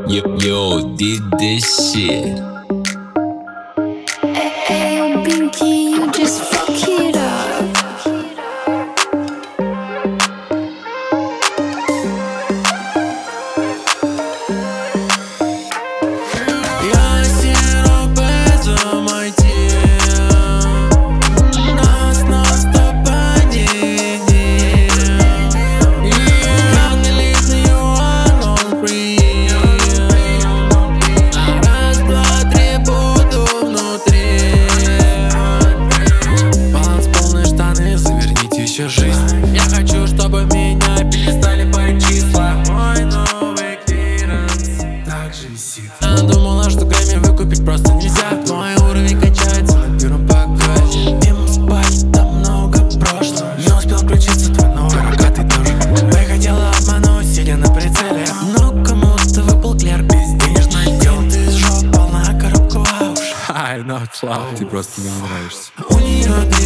Yo, did this shit. Ayo, Pinky, you just fuck it up. Я сиропезу мой нас с тобой не видел. Как лесный юан, он free. Раз, два, три, буду внутри. Баланс полные штаны, заверните еще жизнь. Я хочу, чтобы меня перестали по числа. Мой новый клиренс также висит. Она думала, что Грэмми выкупить просто нельзя. Мой уровень качается на первом показе. Им спать, там много прошлого. Не успел включиться твой новый рогатый тоже. Ты хотела обмануть, сидя на прицеле. Но кому-то выпал клер, безденежное дело. Ты жопа на коробку ауш. I know, Ты просто мне не нравишься. У нее